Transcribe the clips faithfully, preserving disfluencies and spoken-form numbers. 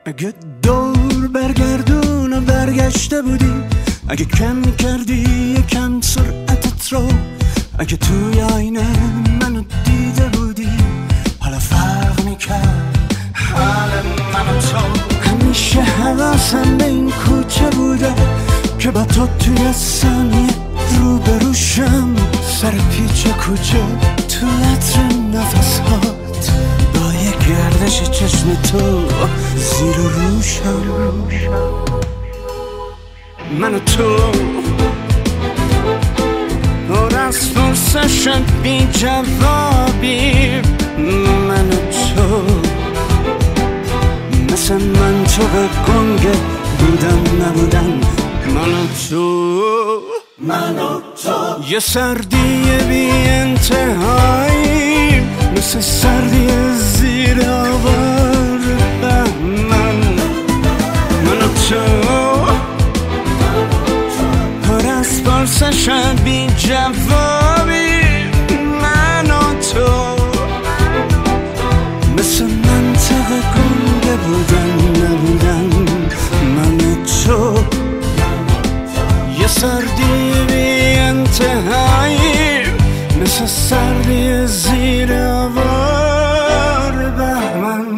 اگه دور برگردون و برگشته بودی، اگه کم میکردی یکم سرعتت رو، اگه توی آینه منو دیده بودی، حالا فرق میکرد حال من و تو. همیشه حواسم به این کوچه بوده که با تو توی ثانیه روبروشم، سر پیچ کوچه تو عطر نفسات، با یه گردش چشم تو زیر و روشم. من و تو پر از پرسشم بی جوابی، من و تو مثل من تو به گنگ بودن نبودن. من و تو من و تو یه سردی بی انتهایی، مثل سردی زیر آوار بهمن. من و تو پر از پرسشم بی جوابی، من و تو مثل منطقه گنده بودن نبودن. من و تو یه سردی بی انتهایی، مثل سردی زیر آوار بهمن.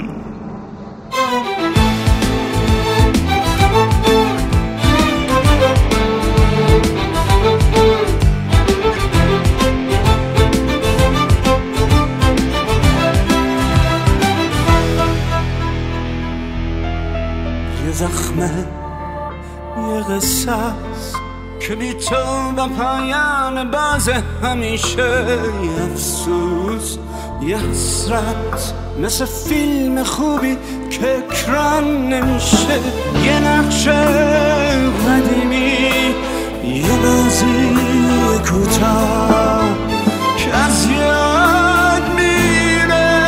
یه زخمه یه قصه است که بی تو با پایان باز همیشه. یه افسوس یه حسرت مثل فیلم خوبی که اکران نمیشه. یه نقشه قدیمی، یه بازی کوتاه که از یاد میره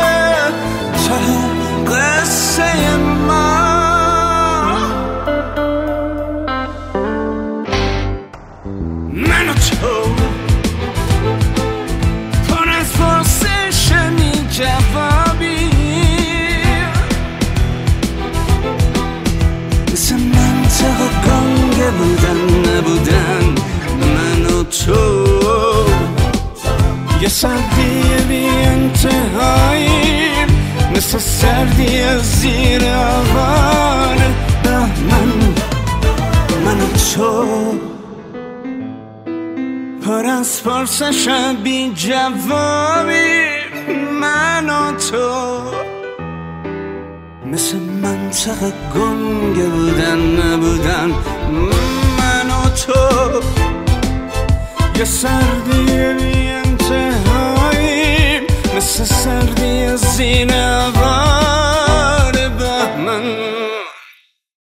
ته قصه ما. من و تو پر از پرسش بی جوابی، مثل منطقه گنگ بودن نبودن. من و تو یه سردی بی انتهایی، مثل سردی زیر آوار بهمن. من و تو پر از پرسشم بی جوابی، من و تو مثل منطقه گنگ بودن نبودن. من و تو یه سردی بی انتهایی، مثل سردی زیر